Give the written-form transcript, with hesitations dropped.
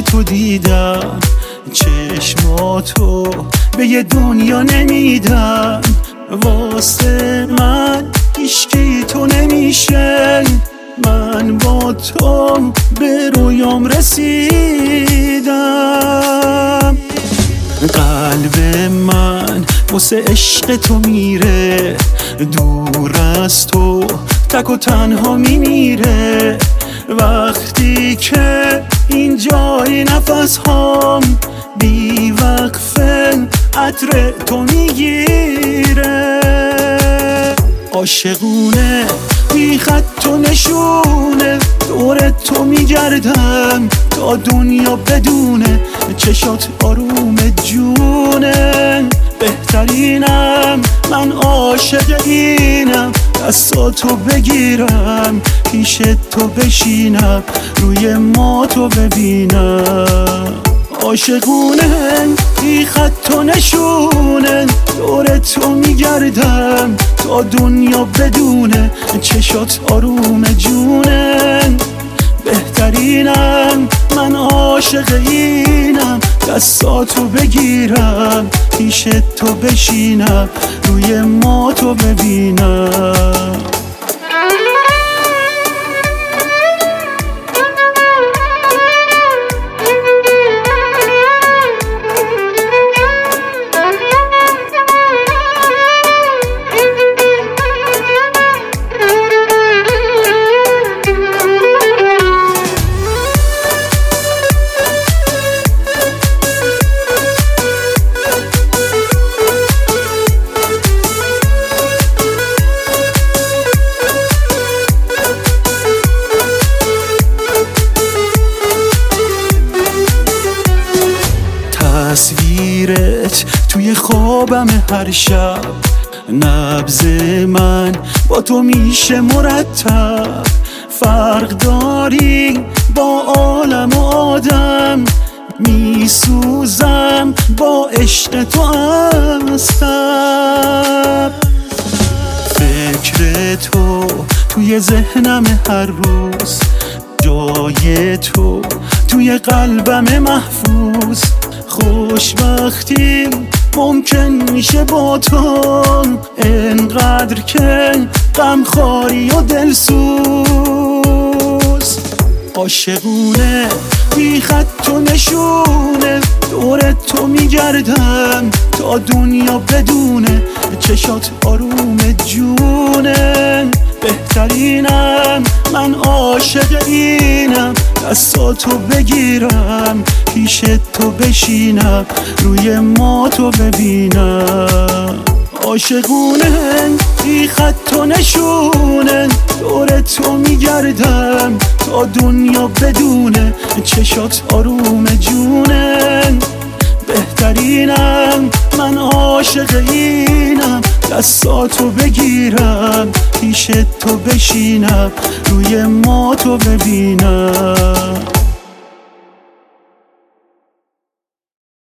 تو دیدم، چشماتو به یه دنیا نمیدم. واسه من هیچکی تو نمیشه، من با تو به رویام رسیدم. قلب من واسه عشق تو میره، دور از تو تک و تنها میمیره. وقتی که اینجای نفس هام بی وقفه عطر تو میگیره. عاشقونه بی خط و نشونه، دور تو میگردم تا دنیا بدونه. چشات آروم جونه، بهترینم من عاشق اینم. دستاتو بگیرم پیش تو بشینم، روی ما تو ببینم. عاشقونه بی خط و نشونه، دور تو میگردم تا دنیا بدونه. چشات آروم جونه، بهترینم من عاشق اینم. دستاتو بگیرم پیش تو بشینم، روی ما تو ببینم. تصویرت توی خوابم هر شب، نبض من با تو میشه مرتب. فرق داری با عالم و آدم، میسوزم با عشق تو هستم. فکر تو توی ذهنم هر روز، جای تو توی قلبم محفوظ. خوشبختی ممکن میشه با تو، انقدر که غمخواری و دلسوز. عاشقونه بی خط و نشونه، دور تو میگردم تا دنیا بدونه. چشات آروم جونه، بهترینم من عاشق اینم. دستاتو بگیرم پیش تو بشینم، روی ما تو ببینم. عاشقونه بی خط و نشونه، دور تو میگردم تا دنیا بدونه. چشات آروم جونه، بهترینم من عاشق اینم. دستاتو بگیرم پیش تو بشینم، روی ما تو ببینم.